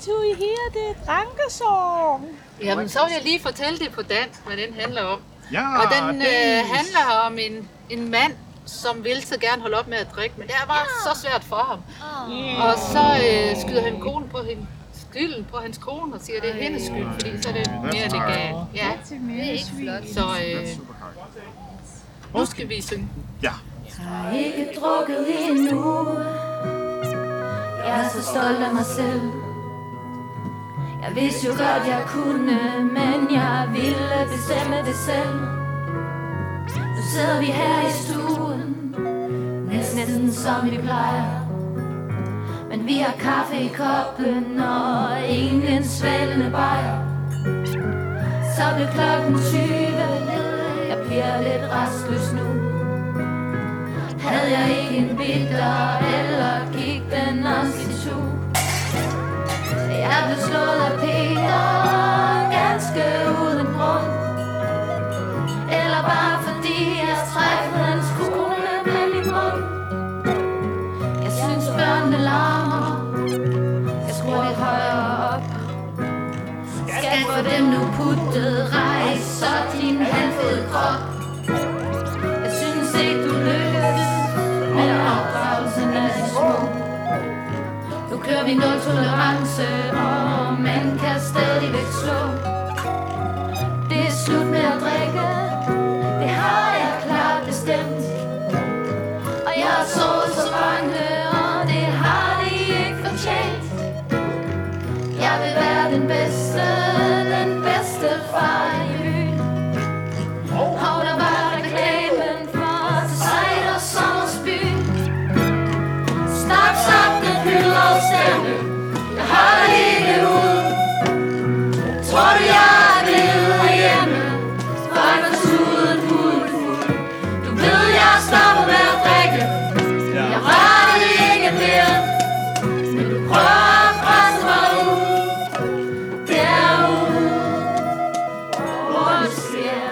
to I her, det er drankesong. Jamen, så vil jeg lige fortælle det på dansk, hvad den handler om. Ja, Og den handler om en mand, som ville så gerne holde op med at drikke, men det var så svært for ham. Og så skyder han konen på hende. Skylden på hans kone og siger, at det er hendes skyld, fordi så er det mere legalt. Ja, det er ikke flot. Så nu skal vi synge. Ja. Jeg har ikke drukket endnu. Jeg er så stolt af mig selv. Jeg vidste jo godt, jeg kunne, men jeg ville bestemme det selv. Nu sidder vi her i stuen, næsten som vi plejer. Men vi har kaffe i koppen og ingen svælende bajer. Så blev klokken 20, jeg bliver lidt rastløs nu. Havde jeg ikke en bitter, eller gik den også i tu. Jeg blev slået af Peter, ganske uden grund. Eller bare fordi jeg træffede hans kone med min mund. Jeg synes børnene larmer, jeg skruer lidt højere op. Skal få dem nu puttet, rejs så din halvfede krop. Jeg synes ikke du lykkes med opdragelsen af de små. Nu kører vi nul tolerance, og man kan stadigvæk slå. Det er slut med at drikke, det har jeg klart bestemt. Og jeg har sovet så mange, og det har de ikke fortjent. Jeg vil være den bedste far i byen. Og der var reklamen for Sejt og Sommersbyen. Snapsaften fylder og stemme, jeg holder ikke ud. Tror du jeg er blevet hjemme, for jeg var tuden fuld. Du ved jeg stopper med at drikke, jeg rører det ikke mere. Men du prøver at presse mig ud, derude, hvor det sker.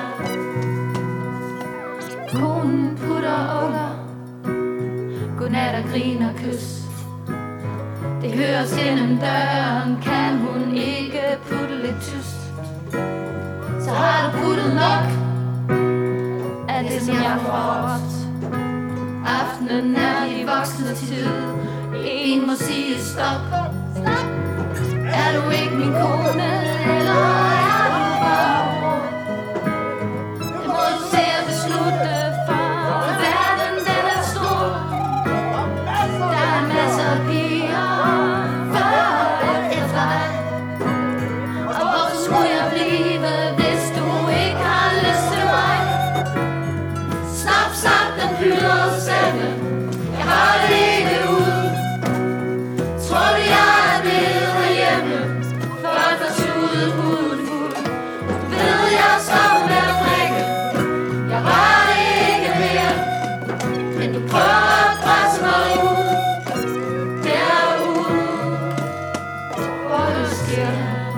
Konen putter unger, godnat og grin og kys. Det høres gennem døren, kan hun ikke putte lidt tyst. Så har du puttet nok af det, som jeg får råbt. Aftenen er de voksne tid, en må sige stop. Er du ikke min kone, eller er du bare? Det må du se at beslutte, for verden den er stor. Der er masser af piger før og efter dig. Og hvorfor skulle jeg blive, hvis du ikke har lyst til mig? Snapsaften fylder og stemme, jeg har det ikke ud. Tror du jeg er blevet hjemme, for at få tudet huden fuld. Du ved jeg stopper med at drikke, jeg rører det ikke mere. Men du prøver at presse mig ud, derude, hvor det sker.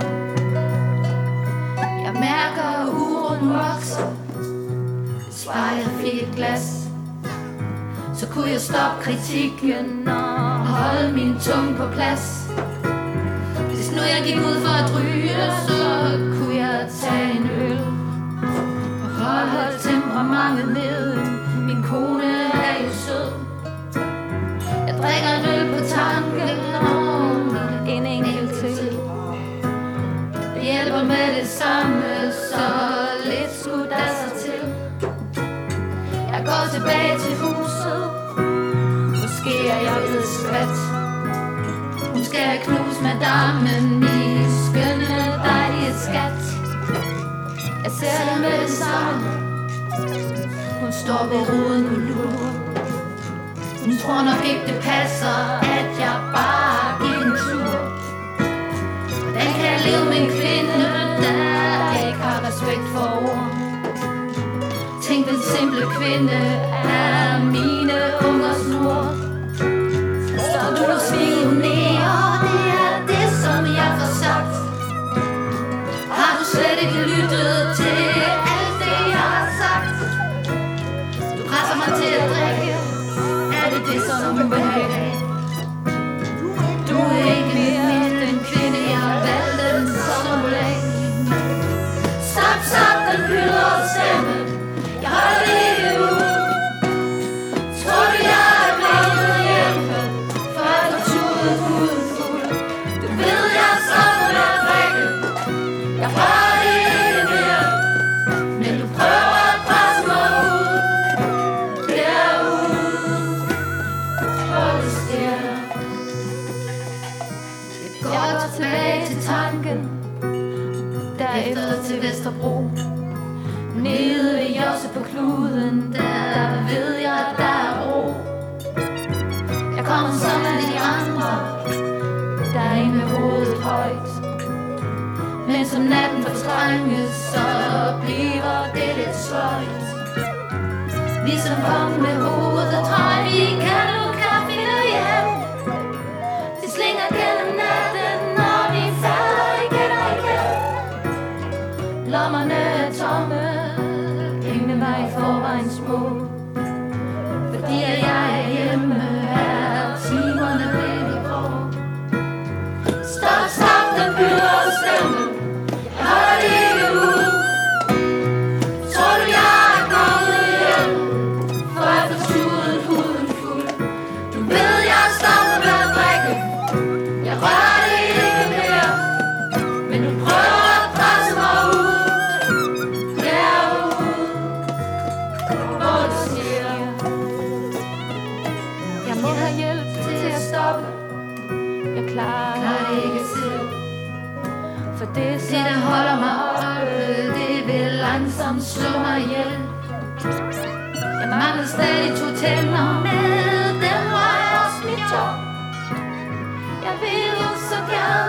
Jeg mærker uroen vokser, hvis bare jeg fik et glas. Så kunne jeg stoppe kritikken og holde min tunge på plads. Hvis nu jeg gik ud for at ryge, så kunne jeg tage en øl og holde temperamentet nede. Min kone er jo sød. Jeg drikker en øl på tanken og en enkelt til. Det hjælper med det samme, så lidt skulle der sig til. Jeg går tilbage til huset, måske er jeg blevet skvat. Hun skal have knus madammen, min skønne dejlige skat. Jeg ser det med det samme, hun står ved ruden og lurer. Hun tror nok ikke det passer, at jeg bare giver en tur. Hvordan kan jeg leve med en kvinde, der ikke har respekt for ord? Tænk, den simple kvinde er mine ungers mor. Så du der spionerer, det er det, som jeg får sagt. Har du slet ikke lyttet til alt det, jeg har sagt? Du presser mig til at drikke, er det det, som du vil have? Du er ikke mere den kvinde, tilbage til tanken, derefter til Vesterbro. Nede ved Josse på kluden, der ved jeg, der er ro. Jeg kommer som af de andre, der er inde med hovedet højt. Men som natten fortrænges, så bliver det lidt sløjt. Ligesom kom med hovedet højt, vi kan nu finde hjem. Vi slinger gennem natten, når vi falder igen og igen. Lommerne er tomme, pengene var i forvejen små. Fordi jeg er hjemme, er timerne lidt i grå. Stop, stop, den byder stemme. Jeg holder det ikke ud. Tror du, jeg er kommet hjem? For jeg får tudet huden fuld. Du ved, jeg stopper med at drikke. Jeg rører det ikke mere. Men du prøver at presse mig ud. Derude, hvor du siger, jeg må have hjælp til at stoppe. Jeg klarer det ikke selv. For det, der holder mig oppe, det vil langsomt slå mig ihjel. Jeg mangler stadig 2 tænder, med dem var jeg også mit job. Jeg vil jo så gerne